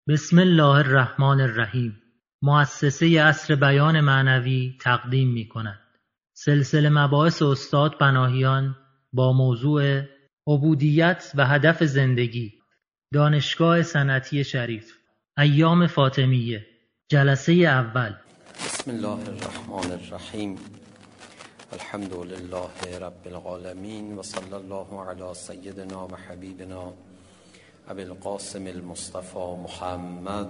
بسم الله الرحمن الرحیم. مؤسسه عصر بیان معنوی تقدیم می‌کند سلسله مباحث استاد پناهیان با موضوع عبودیت و هدف زندگی، دانشگاه صنعتی شریف، ایام فاطمیه، جلسه اول. بسم الله الرحمن الرحیم. الحمد لله رب العالمین و صلی الله علی سیدنا و حبیبنا ابی القاسم المصطفى محمد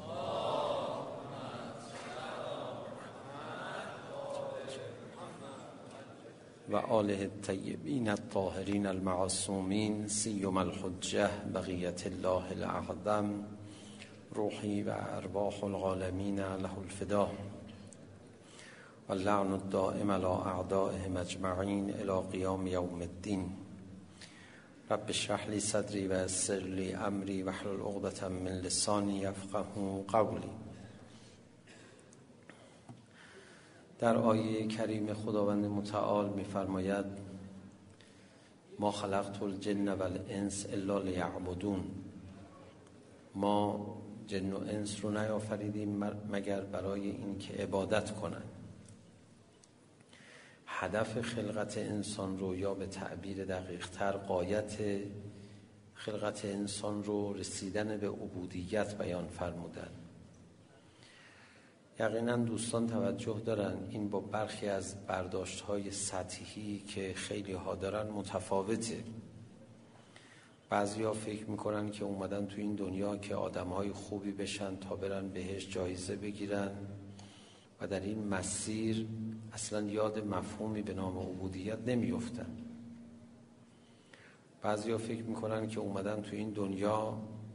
و آله الطیبین الطاهرین المعصومین سیما الحجة بقیة الله الاعظم روحی و ارواح العالمین له الفدا و اللعن الدائم علی اعدائهم اجمعین الی قیام یوم الدین. رب اشرح لی صدری و یسر لی امری واحلل عقدة من لسانی یفقهوا قولی. در آیه کریم خداوند متعال می‌فرماید ما خلقت الجن و الانس الا لیعبدون. ما جن و انس رو نیافریدیم مگر برای این که عبادت کنند. هدف خلقت انسان رو، یا به تعبیر دقیق‌تر غایت خلقت انسان رو رسیدن به عبودیت بیان فرمودند. یقینا دوستان توجه دارن این با برخی از برداشت‌های سطحی که خیلی ها دارن متفاوته. بعضیا فکر میکنن که اومدن تو این دنیا که آدم‌های خوبی بشن تا برن بهش جایزه بگیرن و در این مسیر اصلا یاد مفهومی به نام عبودیت نمیافتن. بعضیا فکر میکنن که اومدن تو این دنیا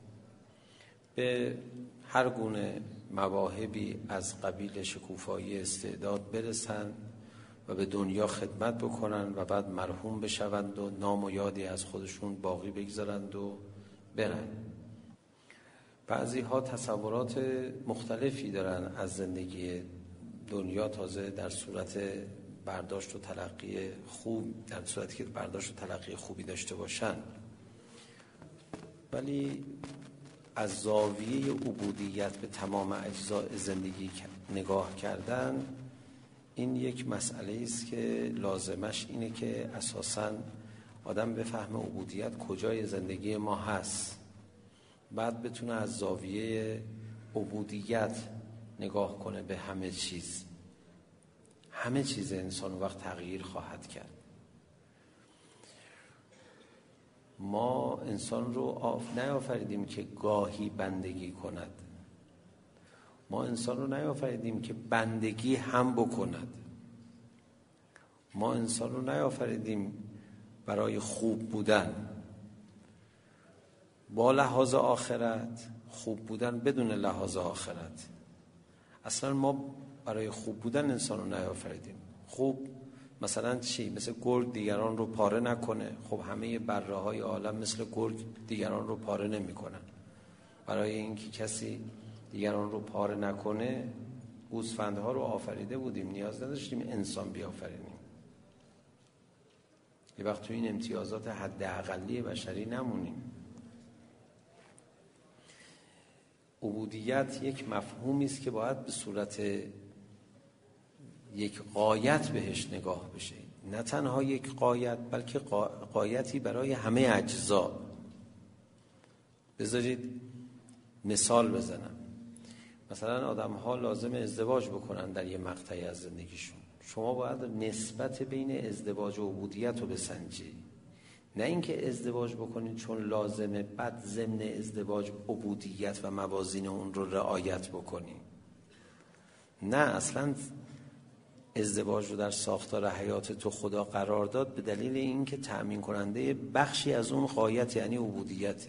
به هر گونه مواهبی از قبیل شکوفایی استعداد برسن و به دنیا خدمت بکنن و بعد مرحوم بشوند و نام و یادی از خودشون باقی بگذارند و برن. بعضی ها تصورات مختلفی دارن از زندگی دنیا، تازه در صورت برداشت و تلقی خوب، در صورتی که برداشت و تلقی خوبی داشته باشن، ولی از زاویه عبودیت به تمام اجزاء زندگی نگاه کردن این یک مسئله است که لازمش اینه که اساساً آدم بفهمه عبودیت کجای زندگی ما هست، بعد بتونه از زاویه عبودیت نگاه کنه به همه چیز. همه چیز انسان وقت تغییر خواهد کرد. ما انسان رو نیافریدیم که گاهی بندگی کند. ما انسان رو نیافریدیم که بندگی هم بکند. ما انسان رو نیافریدیم برای خوب بودن با لحاظ آخرت، خوب بودن بدون لحاظ آخرت. اصلا ما برای خوب بودن انسان رو نیافریدیم. خوب مثلا چی؟ مثل گرگ دیگران رو پاره نکنه. خب همه بره های عالم مثل گرگ دیگران رو پاره نمی کنن. برای اینکه کسی دیگران رو پاره نکنه گوسفندها رو آفریده بودیم، نیاز نداشتیم انسان بیافرینیم. یه وقت تو این امتیازات حداقلی بشری نمونیم. عبودیت یک مفهومی است که باید به صورت یک غایت بهش نگاه بشه، نه تنها یک غایت بلکه غایتی برای همه اجزا. بذارید مثال بزنم. مثلا آدم ها لازم ازدواج بکنن در یه مقطعی از زندگیشون. شما باید نسبت بین ازدواج و عبودیت رو بسنجی، نه اینکه ازدواج بکنید چون لازمه بعد ضمن ازدواج عبودیت و موازین اون رو رعایت بکنید. نه، اصلا ازدواج رو در ساختار حیات تو خدا قرار داد به دلیل اینکه تأمین کننده بخشی از اون غایت یعنی عبودیته،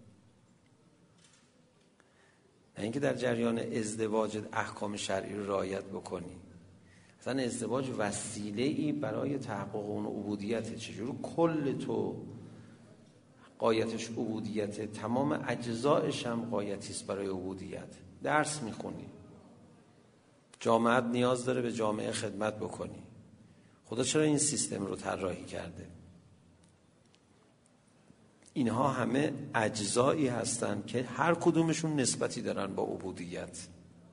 نه اینکه در جریان ازدواج احکام شرعی رو رعایت بکنی. اصلا ازدواج وسیله‌ای برای تحقق اون عبودیته. چجور کل تو غایتش عبودیته، تمام اجزایش هم غایتی است برای عبودیت. درس میخونی، جامعه نیاز داره به جامعه خدمت بکنی. خدا چرا این سیستم رو طراحی کرده؟ اینها همه اجزایی هستند که هر کدومشون نسبتی دارن با عبودیت.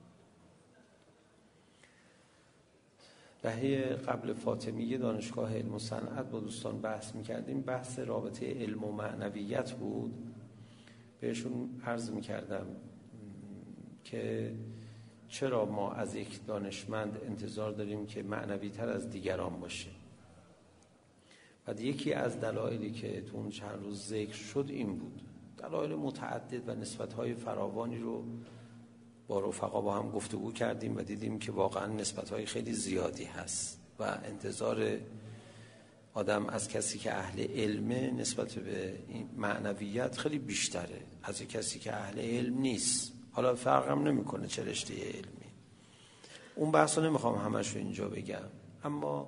دهه قبل فاطمی دانشگاه علم و صنعت با دوستان بحث میکردیم، بحث رابطه علم و معنویت بود. بهشون عرض میکردم که چرا ما از یک دانشمند انتظار داریم که معنوی تر از دیگران باشه. بعد یکی از دلایلی که تو اون چند روز ذکر شد این بود، دلایل متعدد و نسبت‌های فراوانی رو با رفقا با هم گفتگو کردیم و دیدیم که واقعا نسبت‌های خیلی زیادی هست و انتظار آدم از کسی که اهل علمه نسبت به این معنویت خیلی بیشتره از کسی که اهل علم نیست. حالا فرق هم نمی‌کنه چه رشته علمی. اون بحثو نمیخوام همش رو اینجا بگم، اما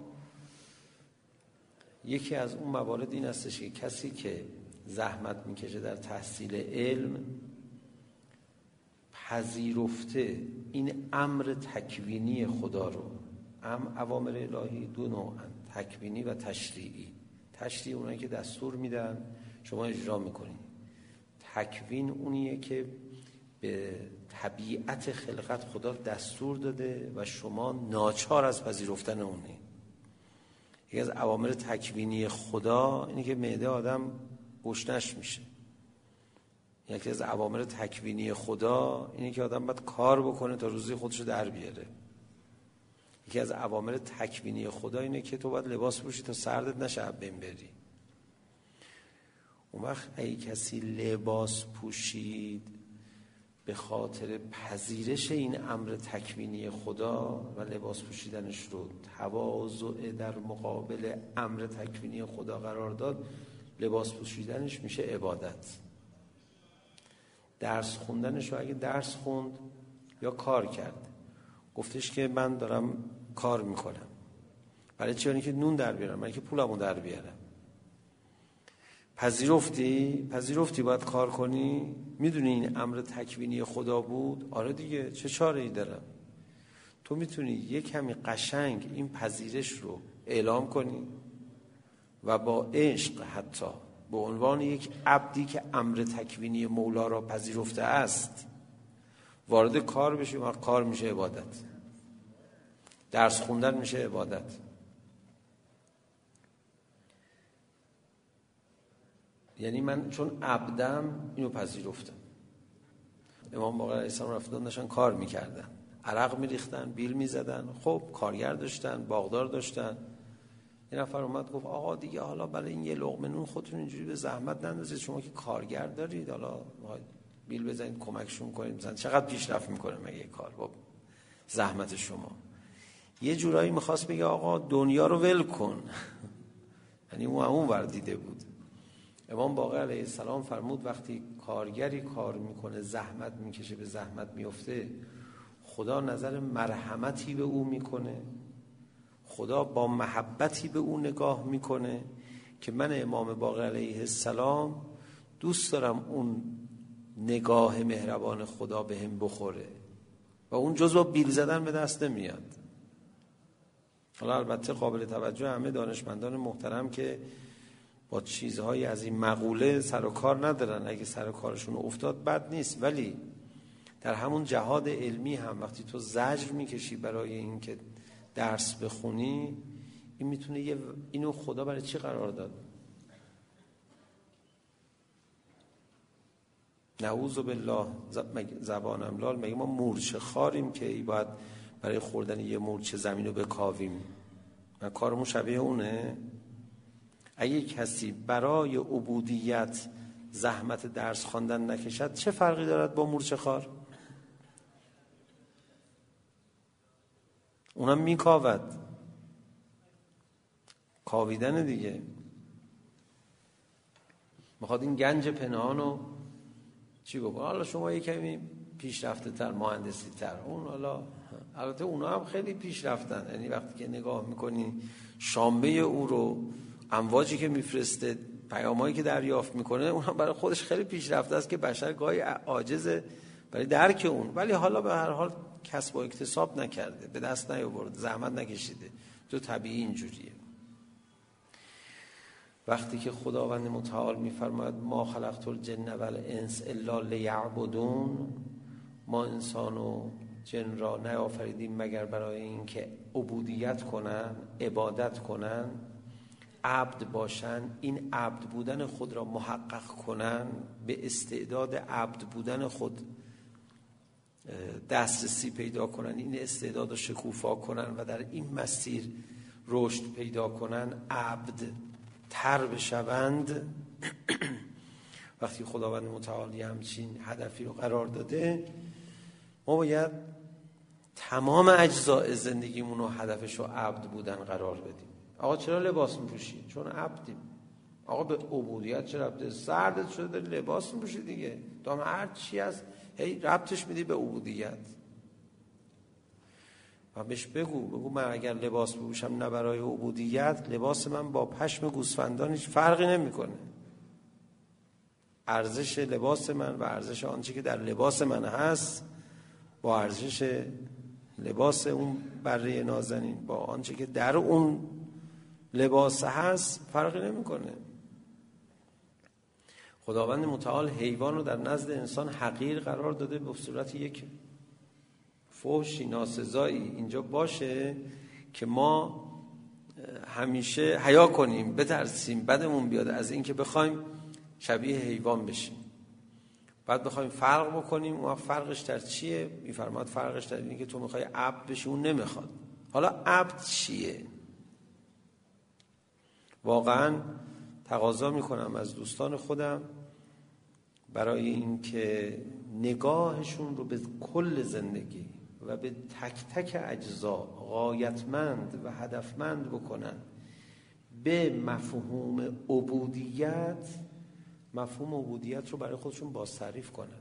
یکی از اون موارد این هستش که کسی که زحمت میکشه در تحصیل علم پذیرفته این امر تکوینی خدا رو. اوامر الهی دو نوعن، تکوینی و تشریعی. تشریعی اونایی که دستور میدن شما اجرا میکنی. تکوین اونیه که به طبیعت خلقت خدا دستور داده و شما ناچار از پذیرفتن اونی. یکی از اوامر تکوینی خدا اینه که معده آدم گشنش میشه. یکی از اوامر تکوینی خدا اینه که آدم باید کار بکنه تا روزی خودشو در بیاره. یکی از اوامر تکوینی خدا اینه که تو باید لباس پوشی تا سردت نشه از بین بری. اون وقت اگه کسی لباس پوشید به خاطر پذیرش این امر تکوینی خدا و لباس پوشیدنش رو تواضع در مقابل امر تکوینی خدا قرار داد، لباس پوشیدنش میشه عبادت. درس خوندنش رو اگه درس خوند یا کار کرد، گفتش که من دارم کار میکنم. برای چی؟ برای که نون در بیارم، برای که پولمو در بیارم. پذیرفتی باید کار کنی. میدونی این امر تکوینی خدا بود؟ آره دیگه، چه چاره ای دارم؟ تو میتونی یک کمی قشنگ این پذیرش رو اعلام کنی و با عشق، حتی به عنوان یک عبدی که امر تکوینی مولا را پذیرفته است، وارد کار بشی و کار میشه عبادت. درس خوندن میشه عبادت. یعنی من چون عبدم اینو پذیرفتم. امام باقر علیه السلام رفتن داشتن کار میکردن، عرق میریختن، بیل میزدن. خب کارگر داشتن، باغدار داشتن. یه نفر اومد گفت آقا دیگه حالا برای این یه لقمه نون خودتون اینجوری به زحمت نندازید، شما که کارگر دارید، حالا بیل بزنید کمکشون کنید. مثلا چقدر پیشرفت میکنه مگه کار با زحمت شما؟ یه جورایی میخواست بگه آقا دنیا رو ول کن. یعنی اون ور دیده بود. امام باقر علیه السلام فرمود وقتی کارگری کار میکنه، زحمت میکشه، به زحمت میفته، خدا نظر مرحمتی به او میکنه، خدا با محبتی به او نگاه میکنه که من امام باقر علیه السلام دوست دارم اون نگاه مهربان خدا به هم بخوره و اون جزو بیل زدن به دست نمیاد. حالا البته قابل توجه همه دانشمندان محترم که با چیزهایی از این مقوله سر و کار ندارن، اگه سر و کارشون افتاد بد نیست، ولی در همون جهاد علمی هم وقتی تو زجر میکشی برای این که درس بخونی، این میتونه اینو خدا برای چی قرار داد؟ نعوذ بالله زبانم لال، مگه ما مورچه خاریم که ای باید برای خوردن یه مورچه زمینو بکاویم؟ من کارمون شبیه اونه؟ اگه کسی برای عبودیت زحمت درس خواندن نکشد، چه فرقی دارد با مورچه خار؟ اونم میکاود، کاویدن دیگه. میخواد این گنج پنهانو چی بکنه؟ حالا شما یه کمی پیشرفته تر، مهندسی تر، اون حالا البته اونا هم خیلی پیشرفتن. یعنی وقتی که نگاه میکنی شامبه او رو، امواجی که میفرسته، پیامایی که دریافت میکنه، اون هم برای خودش خیلی پیشرفته است که بشر گاهی عاجزه برای درک اون. ولی حالا به هر حال کسب و اکتساب نکرده، به دست نیاورده، زحمت نکشیده، تو طبیعی اینجوریه. وقتی که خداوند متعال میفرماید ما خلقت الجن و الانس الا لیعبدون، ما انسان و جن را نیافریدیم مگر برای اینکه عبودیت کنن، عبادت کنن، عبد باشن، این عبد بودن خود را محقق کنن، به استعداد عبد بودن خود دسترسی پیدا کنن، این استعداد رو شکوفا کنن و در این مسیر رشد پیدا کنن، عبد تر بشوند. وقتی خداوند متعالی همچین هدفی رو قرار داده، ما باید تمام اجزاء زندگیمون رو هدفش رو عبد بودن قرار بدیم. آقا چرا لباس میپوشی؟ چون عبدیم. آقا به عبودیت چه ربطه؟ سردت شده داری لباس میپوشی دیگه، دام هر چی هست هی ربطش میدی به عبودیت. و بهش بگو من اگر لباس بپوشم نه برای عبودیت، لباس من با پشم گوسفندان هیچ فرقی نمیکنه. ارزش لباس من و ارزش آنچه که در لباس من هست با ارزش لباس اون بره نازنین با آنچه که در اون لباس هست فرقی نمیکنه. خداوند متعال حیوان رو در نزد انسان حقیر قرار داده به صورت یک فحشی ناسزایی اینجا باشه که ما همیشه حیا کنیم، بترسیم، بدمون بیاد از این که بخوایم شبیه حیوان بشیم. بعد بخوایم فرق بکنیم، اون فرقش در چیه؟ میفرماد فرقش در اینه که تو میخوای عبد بشی، اون نمیخواد. حالا عبد چیه؟ واقعا تقاضا میکنم از دوستان خودم برای این که نگاهشون رو به کل زندگی و به تک تک اجزا غایتمند و هدفمند بکنن، به مفهوم عبودیت، مفهوم عبودیت رو برای خودشون باز تعریف کنن.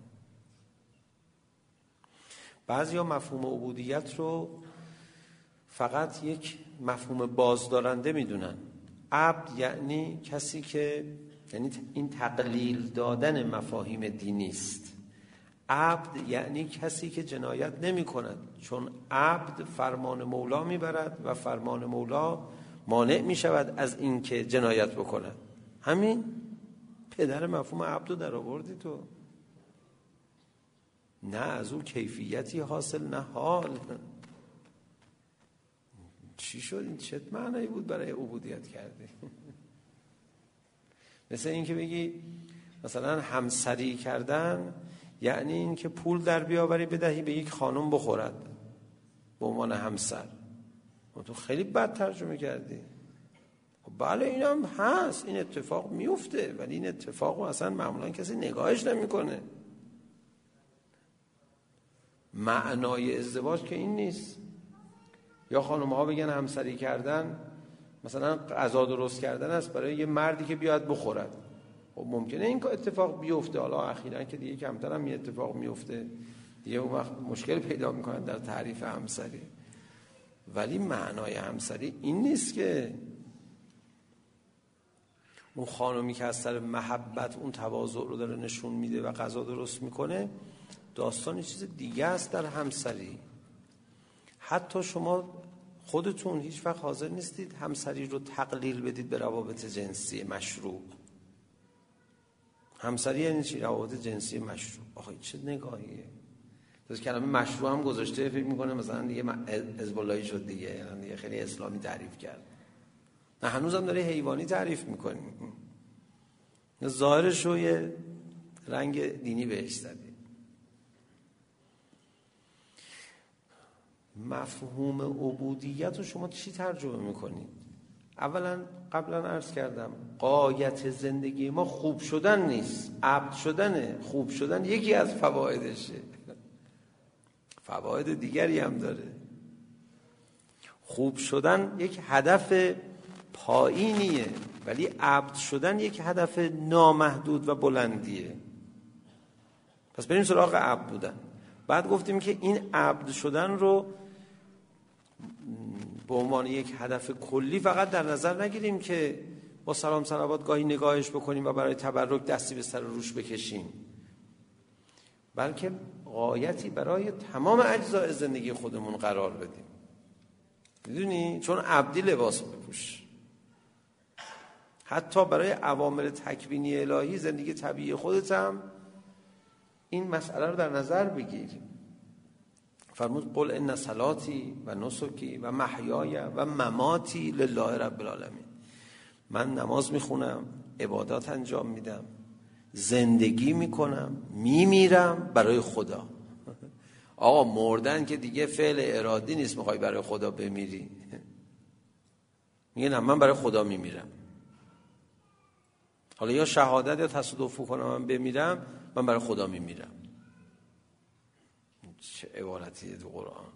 بعضیا مفهوم عبودیت رو فقط یک مفهوم بازدارنده میدونن. عبد یعنی کسی که، یعنی این تقلیل دادن مفاهیم دینی است. عبد یعنی کسی که جنایت نمی کند، چون عبد فرمان مولا میبرد و فرمان مولا مانع می شود از این که جنایت بکند. همین پدر مفهوم عبد رو در آوردی تو. نه از اون کیفیتی حاصل، نه حال. چی شد؟ این چه معنی بود برای عبودیت کردی؟ مثل این که بگی مثلا همسری کردن یعنی این که پول در بیاوری بدهی به یک خانم بخورد به عنوان همسر. تو خیلی بد ترجمه کردی. بله اینم هست، این اتفاق میفته، ولی این اتفاق اصلا معمولا کسی نگاهش نمیکنه. معنای ازدواج که این نیست. یا خانم ها بگن همسری کردن مثلا غذا درست کردن است برای یه مردی که بیاد بخورد. خب ممکنه این اتفاق بیفته، حالا اخیراً که دیگه کمتر هم این اتفاق میفته دیگه، اون وقت مشکل پیدا میکنن در تعریف همسری. ولی معنای همسری این نیست که اون خانمی که از سر محبت اون تواضع رو داره نشون میده و غذا درست میکنه. داستان چیز دیگه است در همسری. حتی شما خودتون هیچ وقت حاضر نیستید همسری رو تقلیل بدید به روابط جنسی مشروع. همسری یعنی چی؟ روابط جنسی مشروع. آخه چه نگاهیه؟ از کلمه مشروع هم گذاشته، فکر میکنه مثلا دیگه حزب اللهی شد دیگه، یعنی دیگه خیلی اسلامی تعریف کرد. نه هنوزم داره حیوانی تعریف میکنی. ظاهرش رو یه رنگ دینی بهش زدی. مفهوم عبودیت رو شما چی ترجمه میکنید؟ اولا قبلا عرض کردم غایت زندگی ما خوب شدن نیست، عبد شدنه. خوب شدن یکی از فوایدشه، فواید دیگری هم داره. خوب شدن یک هدف پایینیه، ولی عبد شدن یک هدف نامحدود و بلندیه. پس بریم سراغ عبد بودن. بعد گفتیم که این عبد شدن رو به عنوان یک هدف کلی فقط در نظر نگیریم که با سلام صلوات گاهی نگاهش بکنیم و برای تبرک دستی به سر روش بکشیم، بلکه غایتی برای تمام اجزای زندگی خودمون قرار بدیم. میدونی؟ چون عبدی لباس بپوش، حتی برای اوامر تکوینی الهی، زندگی طبیعی خودت هم این مسئله رو در نظر بگیر. فرمود قل ان صلاتی و نسکی و محیای و مماتی لله رب العالمین. من نماز میخونم، عبادات انجام میدم، زندگی میکنم، میمیرم برای خدا. آقا مردن که دیگه فعل ارادی نیست میخوای برای خدا بمیری. میگه نه من برای خدا میمیرم. حالا یا شهادت یا تصادف کنم من بمیرم، من برای خدا میمیرم. چه عبارتیه تو قرآن.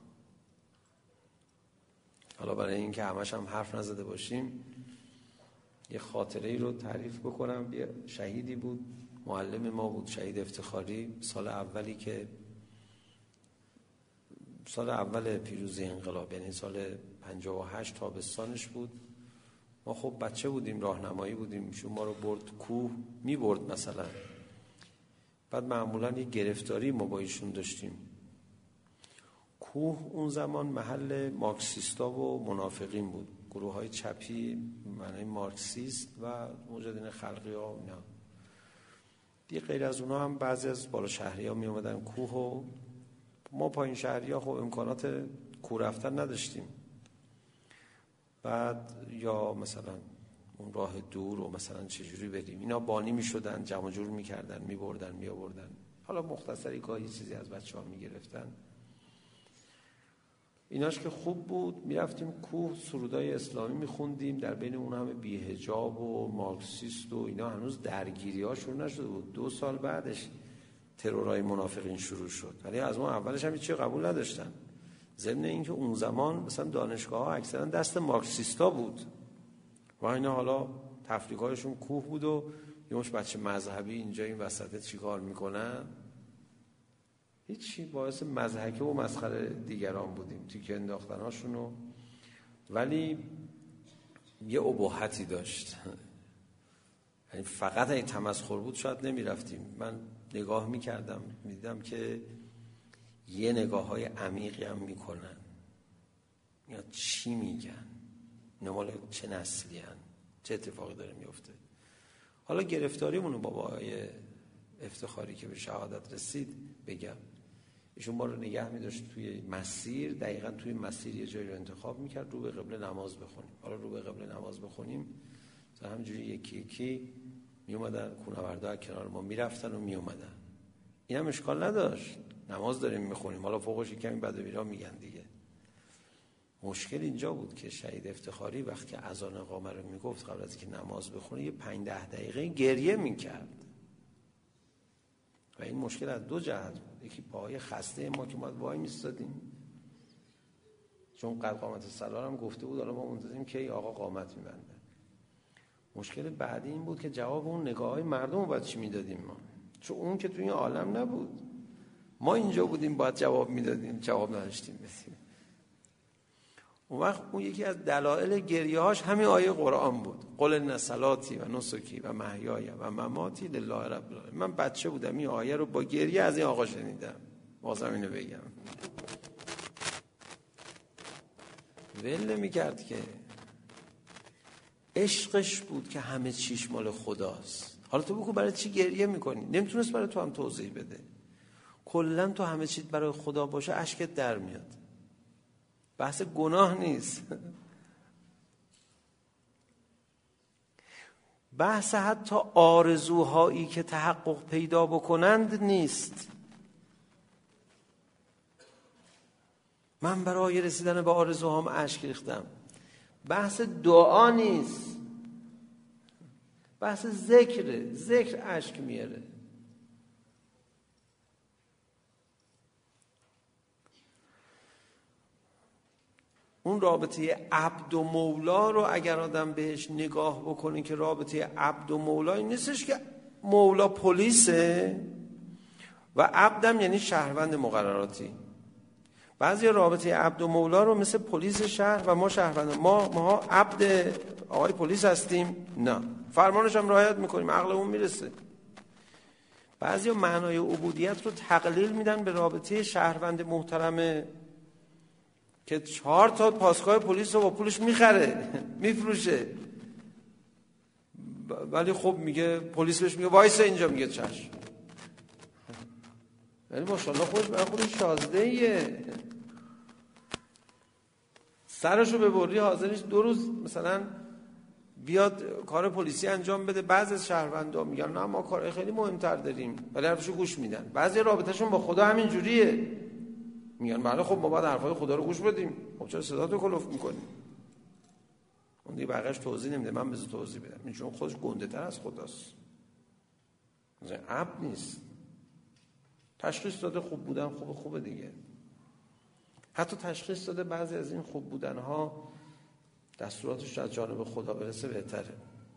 حالا برای این که همش هم حرف نزده باشیم یه خاطره ای رو تعریف بکنم. یه شهیدی بود، معلم ما بود، شهید افتخاری. سال اول پیروزی انقلاب، یعنی سال 58 تابستانش بود. ما خب بچه بودیم، راهنمایی بودیم، ایشون ما رو برد کوه، میبرد مثلا. بعد معمولا یه گرفتاری ما با ایشون داشتیم. کوه اون زمان محل مارکسیستا و منافقین بود، گروه های چپی معنی مارکسیست و مجاهدین خلقی ها. نه دیگه غیر از اونها هم بعضی از بالا شهری ها می اومدن کوه و ما پایین شهری ها خب امکانات کوه رفتن نداشتیم. بعد یا مثلا اون راه دور و مثلا چجوری بریم، اینا بانی می شدن، جمع جور می کردن، می بردن می آوردن. حالا مختصری گاهی چیزی از بچه ها می گرفتن. ایناش که خوب بود، می رفتیم کوه، سرودای اسلامی می خوندیم. در بین اون همه بی‌حجاب و مارکسیست و اینا هنوز درگیری ها شروع نشده بود. 2 سال بعدش ترورای منافقین شروع شد، ولی از اون اولش هم هیچی قبول نداشتن. ضمن اینکه اون زمان مثلا دانشگاه ها اکثرا دست مارکسیستا بود و اینا حالا تفریقایشون کوه بود و یه مش بچه مذهبی اینجا این وسط چیکار میکنن. هیچی، باعث مضحکه و مسخره دیگران بودیم، تیکه انداختناشونو. ولی یه اباحتی داشت، یعنی فقط این تمسخر بود شاید نمی رفتیم. من نگاه می کردم می دیدم که یه نگاه های عمیقی هم می کنن، یا چی میگن، نمال چه نسلی هن، چه اتفاقی داره می افته. حالا گرفتاریمونو با آقای افتخاری که به شهادت رسید بگم. ایشون ما رو نگه می داشت توی مسیر، دقیقا توی مسیر یه جایی رو انتخاب می کرد رو به قبله نماز بخونیم. حالا رو به قبله نماز بخونیم همینجوری یکی یکی می اومدن کوهنوردا کنار ما می رفتن و می اومدن. این هم اشکال نداشت، نماز داریم می خونیم، حالا فوقش کمی بد و بیرا میگن دیگه. مشکل اینجا بود که شهید افتخاری وقتی اذان اقامه رو میگفت قبل از اینکه نماز بخونه یه 5-10 دقیقه گریه میکرد و این مشکل از 2 جهت بود. یکی پاهای خسته ما که ما وای میستادیم، چون قامت صلا هم گفته بود حالا ما منتظریم که آقا قامت میبنده. مشکل بعدی این بود که جواب اون نگاه‌های مردم رو باید چی میدادیم ما، چون اون که توی این عالم نبود، ما اینجا بودیم باید جواب میدادیم، جواب نداشتیم بدیم. اون وقت اون یکی از دلایل گریه‌هاش همین آیه قرآن بود، قل ان صلاتی و نسکی و محیای و مماتی لله رب العالمین. من بچه بودم این آیه رو با گریه از این آقا شنیدم، بازم اینو بگم. ول نمی‌کرد که عشقش بود که همه چیش مال خداست. حالا تو بگو برای چی گریه میکنی؟ نمیتونست برای تو هم توضیح بده. کلا تو همه چیت برای خدا باشه اشکت در میاد. بحث گناه نیست، بحث حتی آرزوهایی که تحقق پیدا بکنند نیست. من برای رسیدن به آرزوهام اشک ریختم. بحث دعا نیست، بحث ذکره. ذکر اشک میاره. اون رابطه عبد و مولا رو اگر آدم بهش نگاه بکنه که رابطه عبد و مولا این نیستش که مولا پلیسه و عبدم یعنی شهروند مقرراتی. بعضی رابطه عبد و مولا رو مثل پلیس شهر و ما شهروند، ما عبد آقای پلیس هستیم، نه فرمانش هم رعایت میکنیم، عقلمون میرسه. بعضی معنای عبودیت رو تقلیل میدن به رابطه شهروند محترمه که 4 تا پاسگاه پلیس رو با پولش میخره میفروشه. ولی خب میگه پلیس بهش میگه وایسا اینجا، میگه چشم. ولی ماشاءالله خودش برای خودش شازدهیه، سرشو ببری حاضرش 2 روز مثلا بیاد کار پلیسی انجام بده. بعضی از شهروندا میگن نه ما کار خیلی مهمتر داریم، ولی حرفشو گوش میدن. بعضی رابطهشون با خدا همین جوریه، میگن بله خب ما باید حرفای خدا رو گوش بدیم، خب چرا صداتو کلوف میکنی؟ اون دیگه بقیش توضیح نمیده، من بذار توضیح بدم. این چون خودش گنده تر از خداست، مثلا عبد نیست. تشخیص داده خوب بودن خوبه دیگه. حتی تشخیص داده بعضی از این خوب بودنها دستوراتش از جانب خدا برسه بهتره.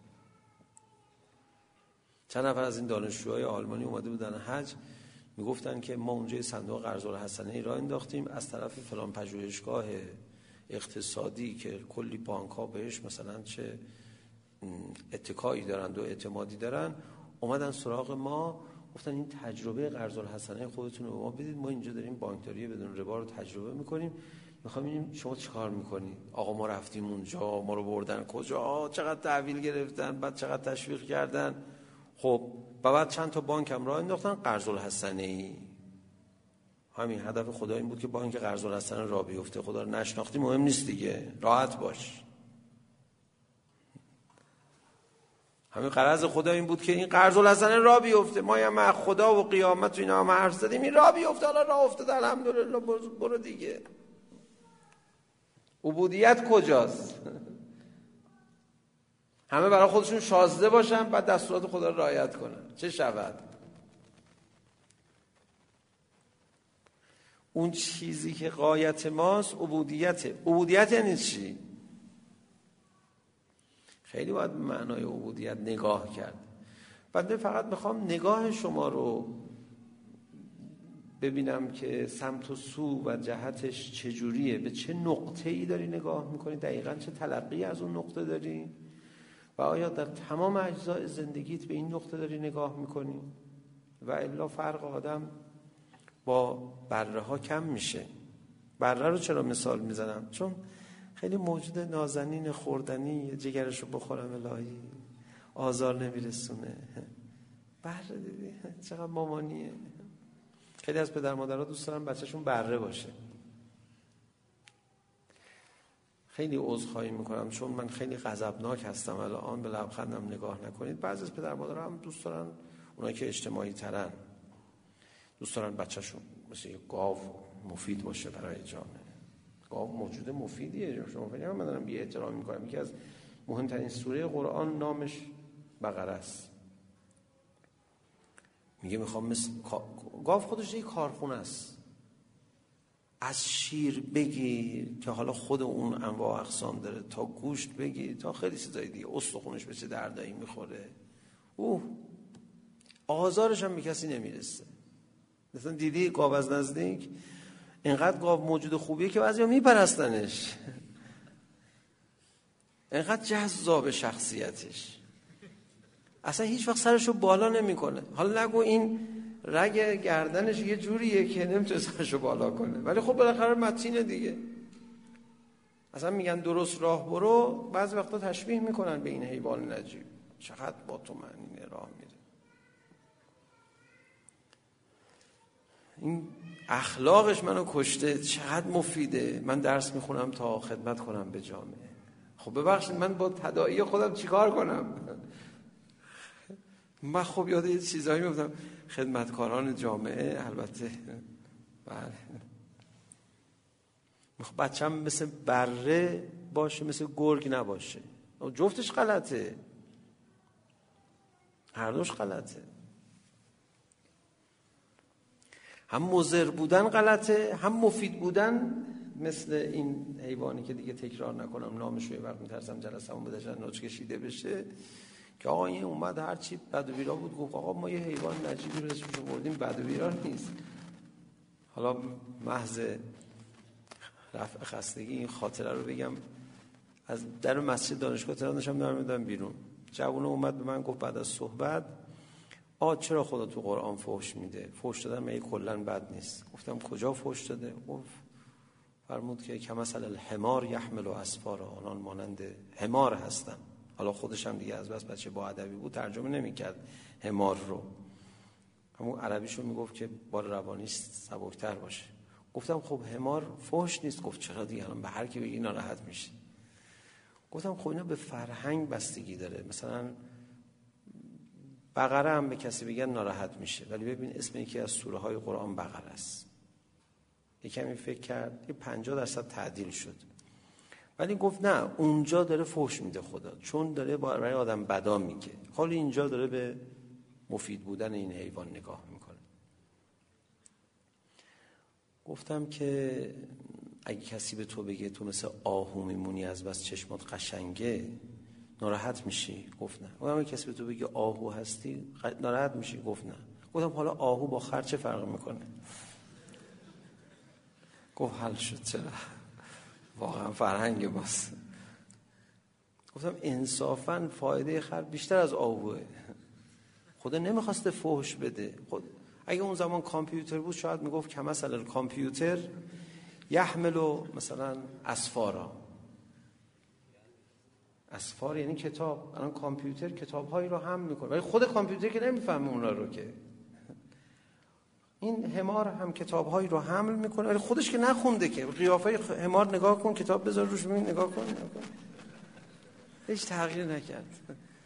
چند نفر از این دانشجوهای آلمانی اومده بودن حج، میگفتن که ما اونجا صندوق قرض الحسنه را انداختیم، از طرف فلان پژوهشگاه اقتصادی که کلی بانک ها بهش مثلا چه اتکایی دارن و اعتمادی دارن، اومدن سراغ ما گفتن این تجربه قرض الحسنه خودتون رو به ما بدید، ما اینجا داریم بانکداری بدون ربا رو تجربه میکنیم، میخوام ببینیم شما چیکار میکنید. آقا ما رفتیم اونجا، ما رو بردن کجا، چقدر تحویل گرفتن، بعد چقدر تشویق کردن. خب بعد چند تا بانک هم راه انداختن قرض الحسنه ای. همین هدف خدا این بود که بانک قرض الحسنه راه بیفته. خدا رو نشناختی مهم نیست دیگه، راحت باش. همین غرض خدا این بود که این قرض الحسنه راه بیفته. ما هم خدا و قیامت و اینا هم حرف زدیم، این راه بیفته. حالا راه افتاده الحمدلله، برو دیگه. عبودیت کجاست؟ همه برای خودشون شازده باشن، بعد دستورات خدا رو رعایت کنن. چه شود؟ اون چیزی که غایت ماست عبودیته. عبودیت یعنی چی؟ خیلی باید به معنای عبودیت نگاه کرد. بنده فقط میخوام نگاه شما رو ببینم که سمت و سو و جهتش چجوریه، به چه نقطه‌ای داری نگاه میکنی، دقیقاً چه تلقی از اون نقطه داری و آیا در تمام اجزای زندگیت به این نقطه داری نگاه میکنی و الا فرق آدم با بره ها کم میشه. بره رو چرا مثال میزنم؟ چون خیلی موجود نازنین خوردنی، جگرشو بخورم الهی، آزار نمیرسونه. بره دیدی چقدر مامانیه. خیلی از پدر مادرها دوست دارن بچه‌شون بره باشه. خیلی عذرخواهی میکنم چون من خیلی غضبناک هستم الان، به لبخندم نگاه نکنید. بعضی از پدر مادرها هم دوست دارن، اونایی که اجتماعی ترن، دوست دارن بچه‌شون مثل یک گاو مفید باشه برای جامعه. گاو موجود مفیدیه. شما فکر نکنید من دارم بی احترامی میکنم. یکی از مهمترین سوره قرآن نامش بقره است. میگه میخوام مثل گاو خودش یک کارخونه است. از شیر بگیر که حالا خود اون انواع اقسام داره، تا گوشت بگیر، تا خیلی چیزای دیگه، استخونش به چه دردایی میخوره، آزارش هم به کسی نمیرسه. مثلا دیدی گاو از نزدیک؟ اینقدر گاو موجود خوبیه که بعضیا میپرستنش. اینقدر جذاب شخصیتش، اصلا هیچ وقت سرشو بالا نمیکنه. حالا نگو این رگ گردنش یه جوریه که نمیتونه سرشو بالا کنه، ولی خب بالاخره متینه دیگه. اصلا میگن درست راه برو، بعضی وقتا تشبیه میکنن به این حیوان نجیب. چقدر با تو معنی راه میره. این اخلاقش منو کشته. چقدر مفیده. من درس میخونم تا خدمت کنم به جامعه. خب ببخشید من با تداعی خودم چیکار کنم؟ من خب یاد یه چیزایی میفتم. خدمتکاران جامعه البته بله، میخوام بچه‌م مثل بره باشه، مثل گرگ نباشه. جفتش غلطه، هر دوش غلطه. هم مضر بودن غلطه، هم مفید بودن. مثل این حیوانی که دیگه تکرار نکنم نامش رو، یه وقت میترسم جلسه‌مون بدشن نوچ کشیده بشه، که آقا این اومد هر چی بد و بیرا بود گفت آقا ما یه حیوان نجیبی رو اسمش رو بردیم، بد و بیرا نیست. حالا محض رفع خستگی این خاطره رو بگم. از در مسجد دانشگاه تهران داشتم می‌رفتم بیرون، جوون اومد به من گفت بعد از صحبت چرا خدا تو قرآن فحش میده؟ فحش دادن مگه کلا بد نیست؟ گفتم کجا فحش داده؟ گفت فرمود که کمثل الحمار یحمل اسفارا، آنان مانند حمار هستن. حالا خودش هم دیگه از بس بچه با ادبی بود ترجمه نمی‌کرد حمار رو، همون عربیشو میگفت که بار روانیش سبکتر باشه. گفتم خب حمار فحش نیست. گفت چرا دیگه، الان به هر کی بگی ناراحت میشه. گفتم خب اینا به فرهنگ بستگی داره. مثلا بقره هم به کسی بگن ناراحت میشه، ولی ببین اسم یکی از سوره های قرآن بقره است. یکمی فکر کرد، یه 50% تعدیل شد، ولی گفت نه اونجا داره فحش میده خدا، چون داره برای آدم بدا میگه، حالا اینجا داره به مفید بودن این حیوان نگاه میکنه. گفتم که اگه کسی به تو بگه تو مثل آهو میمونی از بس چشمات قشنگه، ناراحت میشی؟ گفت نه. گفتم اگه کسی به تو بگه آهو هستی ناراحت میشی؟ گفت نه. گفتم حالا آهو با خر چه فرق میکنه؟ گفت حل شد. چرا؟ واقعا فرهنگ باست. گفتم انصافا فایده خر بیشتر از آهوه. خدا نمیخواسته فحش بده. اگه اون زمان کامپیوتر بود شاید میگفت کمثل کامپیوتر یحملو مثلا اسفارا. اسفار یعنی کتاب. الان کامپیوتر کتاب‌هایی رو حمل میکنه، ولی خود کامپیوتر که نمیفهمه اونا رو. که این حمار هم کتاب‌هایی رو حمل میکنه ولی خودش که نخونده. که قیافه حمار نگاه کن، کتاب بذار روش ببین، نگاه کن. هیچ تغییر نکرد.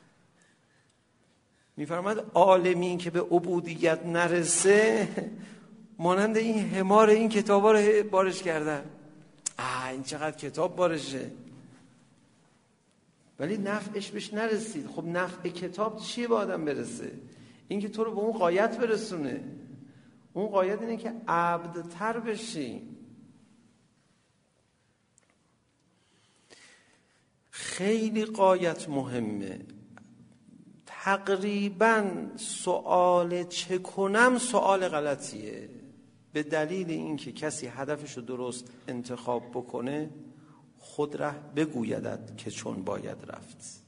میفرماد عالمی که به عبودیت نرسه مانند این حمار این کتابا رو بارش کردن. این چقدر کتاب بارشه، ولی نفعش بهش نرسید. خب نفع کتاب چیه به آدم برسه؟ این که تو رو به اون غایت برسونه. اون غایت اینه که عبدتر بشی. خیلی غایت مهمه. تقریبا سوال چه کنم سوال غلطیه، به دلیل اینکه کسی هدفشو درست انتخاب بکنه خود ره بگویدد که چون باید رفت.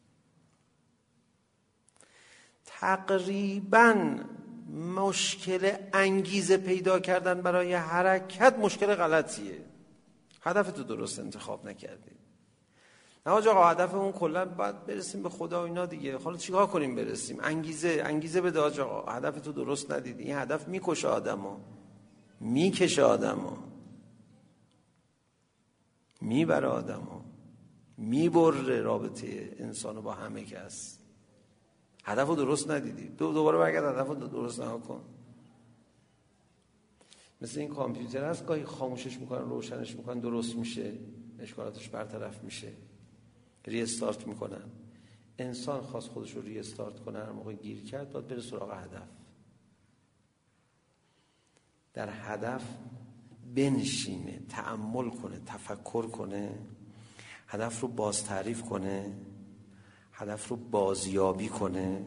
تقریبا مشکل انگیزه پیدا کردن برای حرکت مشکل غلطیه. هدفتو درست انتخاب نکردی. نه آقا هدفمون کلا باید برسیم به خدا و اینا دیگه، حالا چیکار کنیم برسیم؟ انگیزه بده آقا. هدفتو درست ندیدی. این هدف میکشه آدمو، میکشه آدمو، میبره آدمو، میبره رابطه انسانو با همه کس. هدفو درست ندیدی، دوباره برگرد هدفو درست نکن. مثل این کامپیوتر هست، گاهی خاموشش میکنن روشنش میکنن درست میشه، اشکالاتش برطرف میشه، ری استارت میکنن. انسان خواست خودش رو ری استارت کنه، هر موقع گیر کرد باید بره سراغ هدف. در هدف بنشینه، تأمل کنه، تفکر کنه، هدف رو باز تعریف کنه، هدف رو بازیابی کنه،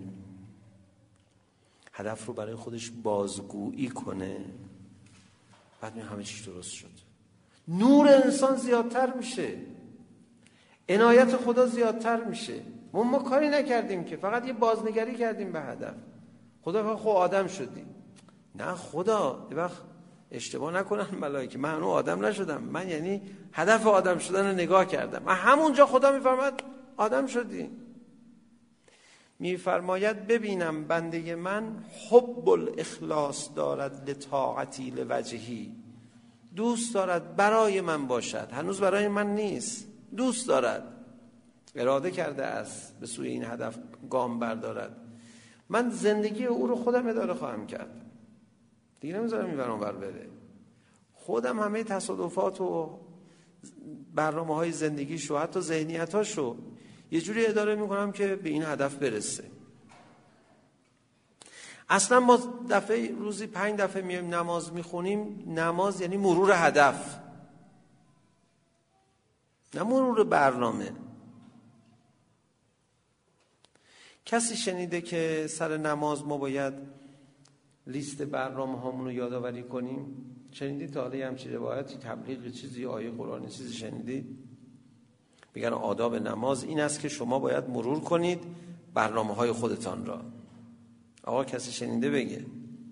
هدف رو برای خودش بازگویی کنه. بعد می همه چیز درست شد. نور انسان زیادتر میشه، عنایت خدا زیادتر میشه. ما کاری نکردیم که، فقط یه بازنگری کردیم به هدف. خدا خب آدم شدیم. نه خدا، یه وقت اشتباه نکنن ملائکه، من هنوز آدم نشدم. من یعنی هدف آدم شدن رو نگاه کردم. من همونجا خدا میفرماید آدم شدی. میفرماید ببینم بنده من حب الاخلاص دارد لطاعتی لوجهی، دوست دارد برای من باشد. هنوز برای من نیست، دوست دارد، اراده کرده است به سوی این هدف گام بردارد. من زندگی او رو خودم اداره خواهم کرد، دیگه نمیذارم این ور اونور بره. خودم همه تصادفات و برنامه‌های زندگیشو، حتی ذهنیتاشو یه جوری اداره میکنم که به این هدف برسه. اصلا ما روزی 5 دفعه میایم نماز میخونیم. نماز یعنی مرور هدف، نه مرور برنامه. کسی شنیده که سر نماز ما باید لیست برنامه هامون رو یادآوری کنیم؟ شنیدید تا حالا همچین روایتی، تبلیغ، چیزی، آیه قرآنی چیزی شنیدید؟ میگن آداب نماز این است که شما باید مرور کنید برنامه‌های خودتان را. آقا کسی شنیده بگه؟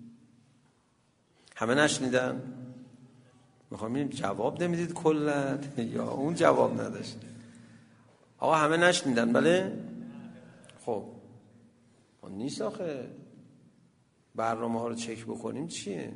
همه نشنیدن؟ میخوام ببینیم جواب نمیدید کلا یا اون جواب نداشت. آقا همه نشنیدن؟ بله؟ خب نیست آخه برنامه ها رو چک بکنیم چیه؟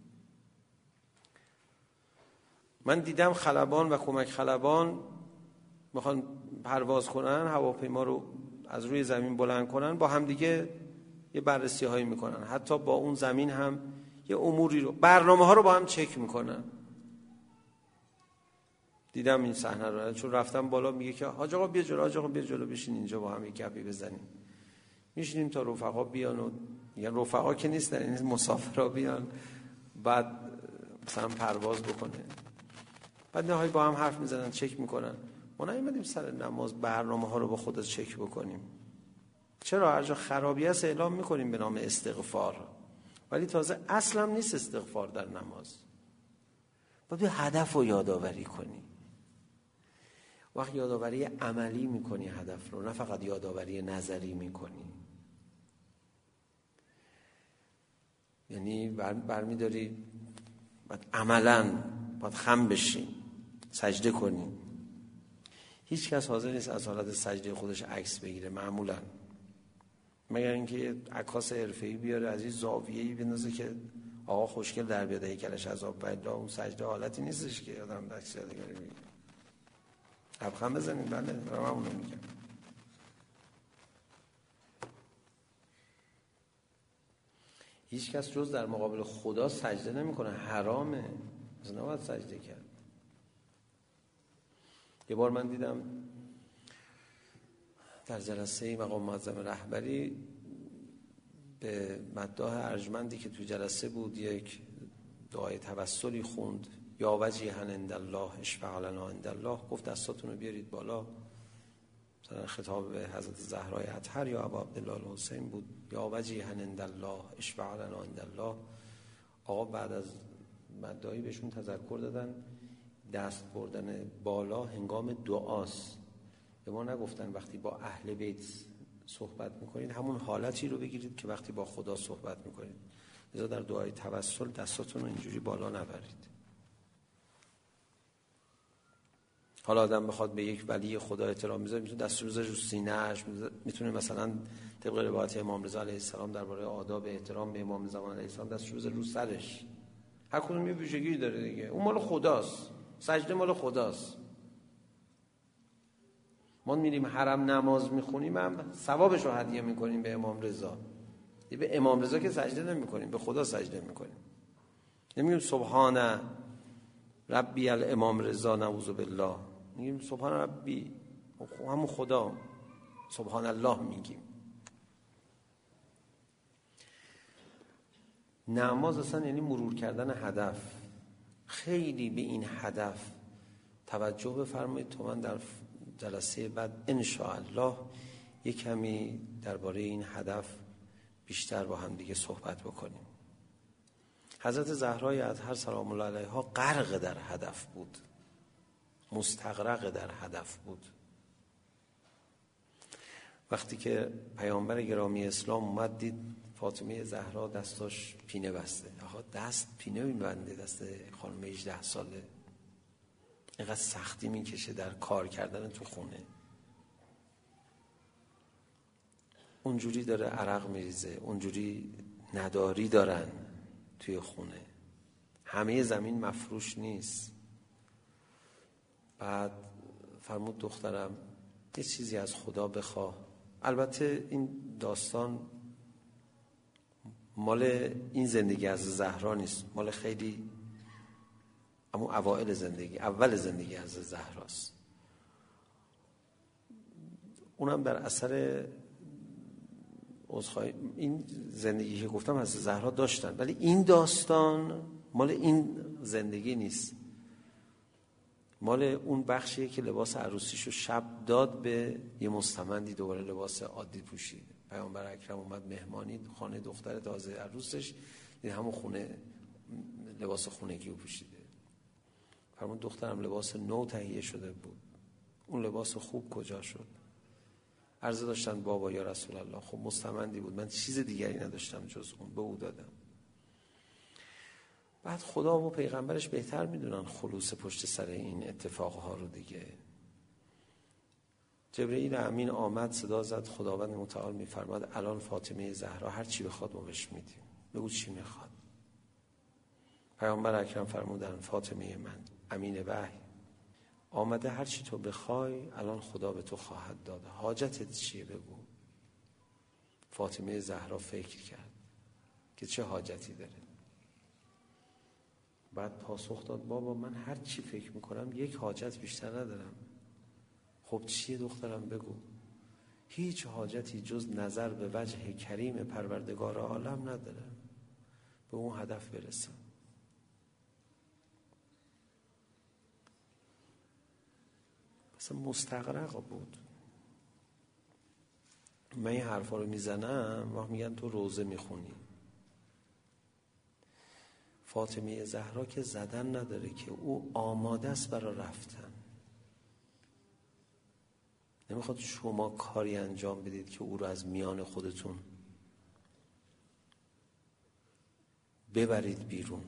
من دیدم خلبان و کمک خلبان میخوان پرواز کنن، هواپیما رو از روی زمین بلند کنن، با هم دیگه یه بررسی هایی میکنن، حتی با اون زمین هم یه اموری رو، برنامه ها رو با هم چک میکنن. دیدم این صحنه رو، چون رفتم بالا میگه که حاج آقا بیا جلو، حاج آقا بیا جلو، بشین اینجا با هم یک گپی بزنیم. میشینیم تا رفقا بیان و یعنی رفقا که نیستن، این مسافرا بیان، بعد مثلا پرواز بکنه، بعد نهایی با هم حرف میزنن، چک میکنن. ما نیومدیم سر نماز برنامه ها رو با خدا چک بکنیم. چرا؟ هر جا خرابی هست اعلام میکنیم به نام استغفار، ولی تازه اصلا نیست استغفار در نماز. باید هدف رو یادآوری کنی. وقت یادآوری عملی میکنی هدف رو، نه فقط یادآوری نظری میکنی. یعنی برمیداری باید عملاً باید خم بشی، سجده کنی. هیچ کس حاضر نیست از حالت سجده خودش عکس بگیره معمولاً، مگر اینکه عکاس حرفه‌ای بیاره از این زاویه‌ای بندازه که آقا خوشگل در بیاد هیکلش عذاب بالله. اون سجده حالتی نیستش که آدم عکس یادگاری بگیره. لبخند بزنید. بله من اونو میگم. هیچ کس جز در مقابل خدا سجده نمیکنه، حرامه، مثلا نباید سجده کرد. یه بار من دیدم در جلسه مقام معظم رهبری به مداح ارجمندی که تو جلسه بود یک دعای توسلی خوند، یا وجیها عند الله اشفع لنا عند الله. گفت دستاتون رو بیارید بالا، مثلا خطاب به حضرت زهرای اطهر یا ابا عبدالله الحسین بود، یا وجیها عند الله اشفع لنا عند الله. آقا بعد از مداحی بهشون تذکر دادن دست بردن بالا هنگام دعاست. به ما نگفتن وقتی با اهل بیت صحبت میکنید همون حالتی رو بگیرید که وقتی با خدا صحبت میکنید. لذا در دعای توسل دستاتون رو اینجوری بالا نبرید. حالا آدم بخواد به یک ولی خدا احترام میذاره، میتونه دست رو بذاره رو سینه‌اش، میتونه مثلا طبق روایت امام رضا علیه السلام درباره آداب احترام به امام زمان علیه السلام دستش رو بذاره رو سرش. هر کدوم یه ویژگی داره دیگه. اون مال خداست، سجده مال خداست. ما میریم حرم نماز میخونیم هم ثوابش رو هدیه میکنیم به امام رضا. به امام رضا که سجده نمیکنیم، به خدا سجده میکنیم. نمیگیم سبحان ربی الامام رضا نعوذ بالله، میگیم سبحان ربی، همون خدا، سبحان الله میگیم. نماز اصلا یعنی مرور کردن هدف. خیلی به این هدف توجه بفرمایید تا من در جلسه بعد انشاءالله یک کمی درباره این هدف بیشتر با هم دیگه صحبت بکنیم. حضرت زهرای اطهر سلام الله علیها غرق در هدف بود، مستغرق در هدف بود. وقتی که پیامبر گرامی اسلام اومد دید فاطمه زهرا دستاش پینه بسته. آقا دست پینه میبنده دست خانم 18 ساله؟ اینقدر سختی میکشه در کار کردن تو خونه، اونجوری داره عرق میریزه، اونجوری نداری دارن توی خونه، همه زمین مفروش نیست. بعد فرمود دخترم یه چیزی از خدا بخواه. البته این داستان مال این زندگی از زهرا نیست، مال خیلی اما اوائل زندگی، اول زندگی از زهراست. اونم در اثر این زندگی که گفتم از زهرا داشتن، ولی این داستان مال این زندگی نیست، مال اون بخشیه که لباس عروسیشو شب داد به یه مستمندی، دوباره لباس عادی پوشید. پیامبر اکرم اومد مهمانی خانه دختر تازه عروسش، دید همون خونه لباس خونگی رو پوشیده. فرمود دخترم لباس نو تهیه شده بود، اون لباس خوب کجا شد؟ عرضه داشتن بابا یا رسول الله خب مستمندی بود، من چیز دیگری نداشتم جز اون، به او دادم. بعد خدا و پیغمبرش بهتر میدونن خلوص پشت سر این اتفاقها رو دیگه. جبرئیل امین آمد، صدا زد، خداوند متعال میفرماد الان فاطمه زهرا هر چی بخواد ما بهش میدیم، بگو چی میخواد. پیامبر اکرم فرمودن فاطمه من امین وحی آمده، هر چی تو بخوای الان خدا به تو خواهد داد، حاجتت چیه بگو. فاطمه زهرا فکر کرد که چه حاجتی داره، بعد پاسخ داد بابا من هر چی فکر میکنم یک حاجت بیشتر ندارم. خب چیه دخترم بگو. هیچ حاجتی جز نظر به وجه کریم پروردگار عالم ندارم، به اون هدف برسم. مثلا مستغرق بود. من این حرفا رو میزنم وقت میگن تو روزه میخونی. فاطمه زهرا که زدن نداره که او آماده است برای رفتن. نمیخواد شما کاری انجام بدید که او رو از میان خودتون ببرید بیرون.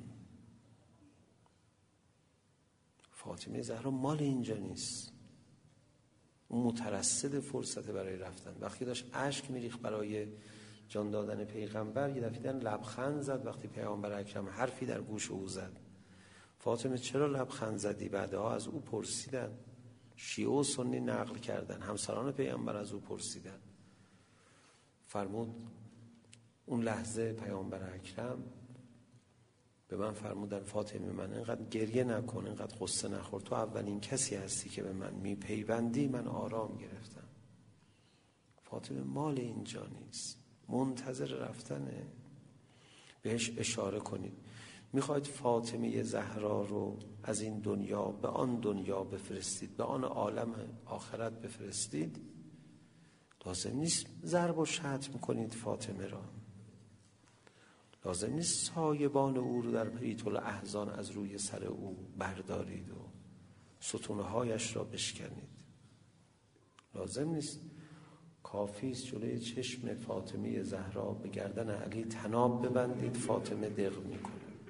فاطمه زهرا مال اینجا نیست. اون مترصد فرصت برای رفتن. وقتی داشت اشک میریخت برای جان دادن پیغمبر، یه دفعه لبخند زد وقتی پیامبر اکرم حرفی در گوش او زد. فاطمه چرا لبخند زدی؟ بعدها از او پرسیدن، شیعه و سنی نقل کردن، همسران پیامبر از او پرسیدن. فرمود اون لحظه پیامبر اکرم به من فرمودن فاطمه من اینقدر گریه نکن، اینقدر قصه نخور، تو اولین کسی هستی که به من میپیوندی. من آرام گرفتم. فاطمه مال اینجا نیست، منتظر رفتنه. بهش اشاره کنید. میخواید فاطمه زهرا رو از این دنیا به آن دنیا بفرستید، به آن عالم آخرت بفرستید، لازم نیست ضرب و شتم کنید فاطمه را. لازم نیست سایبان او رو در بیت الاحزان از روی سر او بردارید و ستونهایش را بشکنید. لازم نیست. کافی است جلوی چشم فاطمه زهرا به گردن علی طناب ببندید، فاطمه دق میکنه.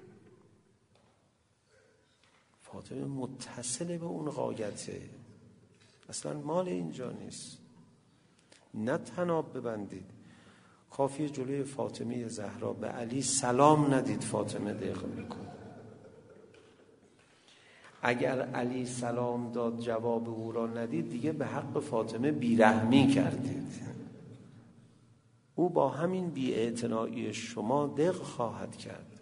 فاطمه متصل به اون غایته، اصلا مال اینجا نیست. نه طناب ببندید، کافی جلوی فاطمه زهرا به علی سلام ندید، فاطمه دق میکنه. اگر علی سلام داد جواب او را ندید، دیگه به حق فاطمه بیرحمی کردید. او با همین بی‌اعتنایی شما دق خواهد کرد.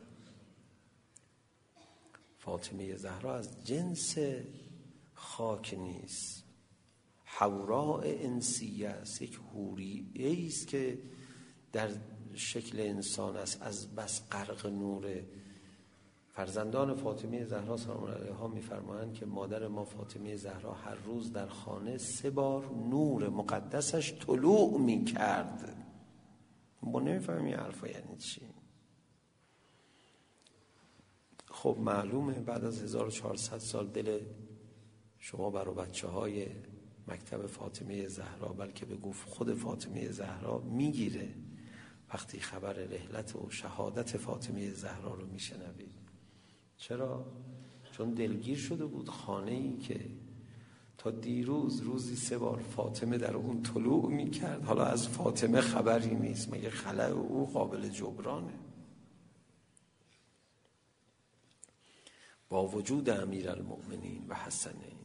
فاطمه زهرا از جنس خاک نیست، حوراء انسیه است، یک حوریه است که در شکل انسان است، از بس غرق نوره. فرزندان فاطمه زهرا سلام علیها میفرمایند که مادر ما فاطمه زهرا هر روز در خانه 3 بار نور مقدسش طلوع میکرد. ما نمیفهمیم این حرفا یعنی چی. خب معلومه بعد از 1400 سال دل شما برای بچه‌های مکتب فاطمه زهرا، بلکه به گفت خود فاطمه زهرا میگیره وقتی خبر رحلت و شهادت فاطمه زهرا رو میشنوید. چرا؟ چون دلگیر شده بود. خانه‌ای که تا دیروز روزی 3 بار فاطمه در اون طلوع میکرد، حالا از فاطمه خبری نیست. مگه خلأ او قابل جبرانه؟ با وجود امیرالمؤمنین و حسنین،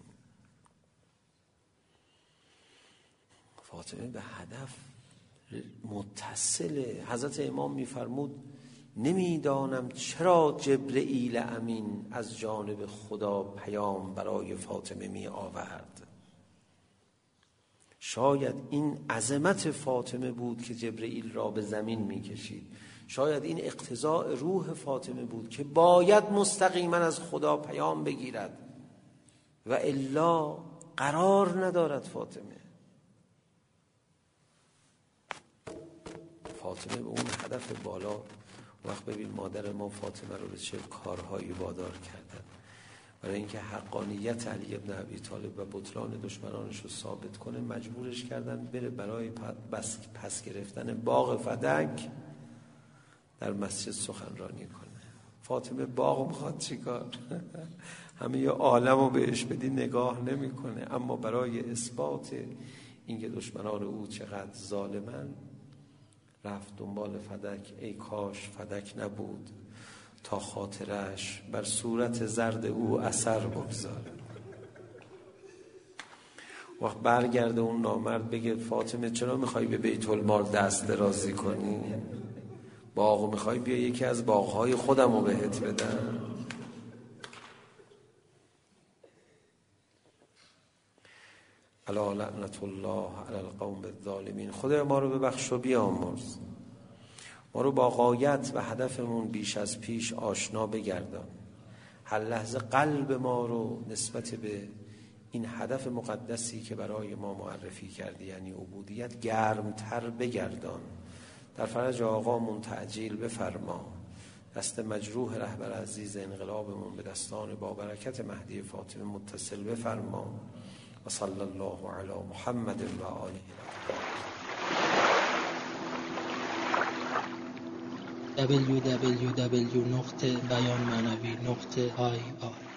فاطمه به هدف متصله. حضرت امام میفرمود نمیدانم چرا جبرئیل امین از جانب خدا پیام برای فاطمه می آورد. شاید این عظمت فاطمه بود که جبرئیل را به زمین می کشید. شاید این اقتضاء روح فاطمه بود که باید مستقیما از خدا پیام بگیرد و الا قرار ندارد. فاطمه به اون هدف بالا. وقت ببین مادر ما فاطمه رو به چه کارهایی وادار کردن برای اینکه حقانیت علی ابن ابی طالب و بطلان دشمنانش رو ثابت کنه. مجبورش کردن بره برای پس گرفتن باغ فدک در مسجد سخنرانی کنه. فاطمه باغ میخواد چیکار؟ همه عالم رو بهش بدی نگاه نمی کنه. اما برای اثبات اینکه دشمنان او چقدر ظالمن، رفت دنبال فدک. ای کاش فدک نبود تا خاطرش بر صورت زرد او اثر بگذاره. وقت برگرده اون نامرد بگه فاطمه چرا میخوای به بیت المال دست درازی کنی؟ باغو میخوای بیا یکی از باغهای خودم رو بهت بدم. الا لعنت الله علی القوم الظالمین. خدا ما رو ببخش و بیامرز، ما رو با غایت و هدفمون بیش از پیش آشنا بگردان. هر لحظه قلب ما رو نسبت به این هدف مقدسی که برای ما معرفی کردی، یعنی عبودیت، گرمتر بگردان. در فرج آقامون تعجیل بفرما. دست مجروح رهبر عزیز انقلابمون به دستان با برکت مهدی فاطمه متصل بفرما. و صلی الله علی محمد و آله. www.beyanmanavi.ir